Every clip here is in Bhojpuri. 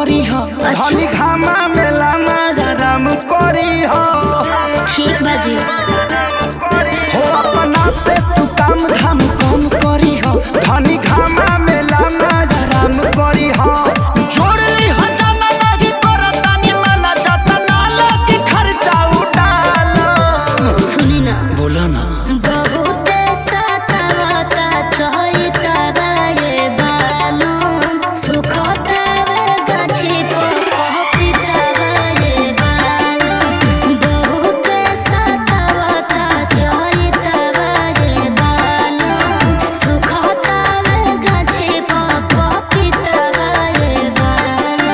करी हो धनी घामा मेला राम करी हो। ठीक बाजी हो अपना से तू काम धाम कम करी हो धनी घामा मेला राम करी हो। जोड़ली हो जाना लगी करतानी माना जाता नाला की खर्चा उड़ाल। सुनी ना बोला ना बहुत सतावता चहिता बाये बालू सुखता वे गाछी पपिता बाये बालू बहुत सतावता चहिता बाये बालू सुखता वे गाछी पपिता बाये बालू।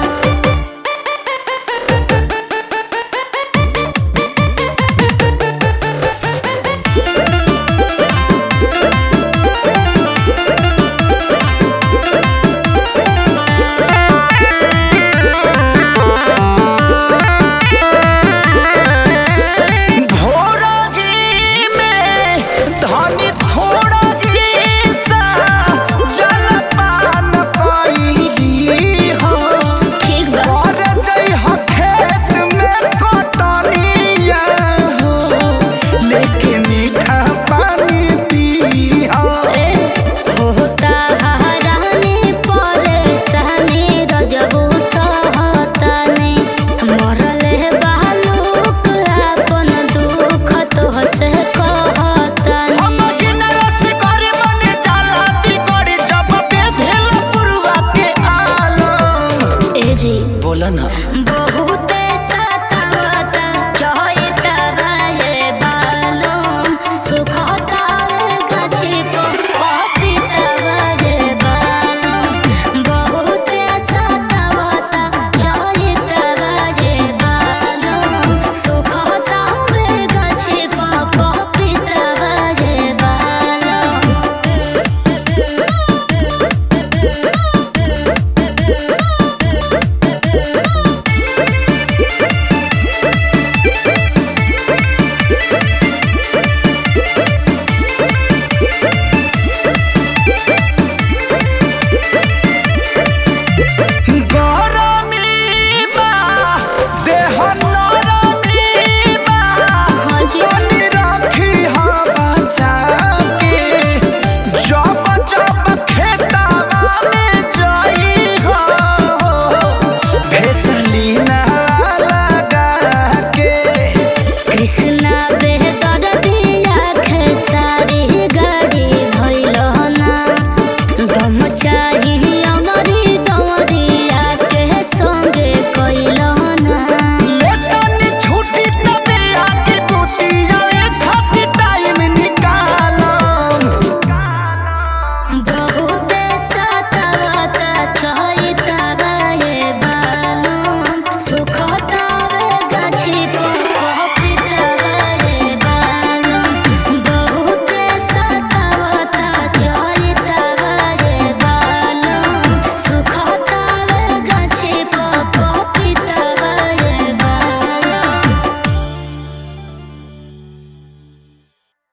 धनी थोड़ा सा जलपान कइली हो। ठीक बा और जई हो खेत में कटनिया हो लेके मीठा पानी पी हो। होता हरानी परेशानी रजबू सहतानी मरले बालूक अपन दुख तो से कहतानी। हम गिनरस करे बने जाला बिगड़ी जब बेधेल पुरवा के आलम। ए जी बोला ना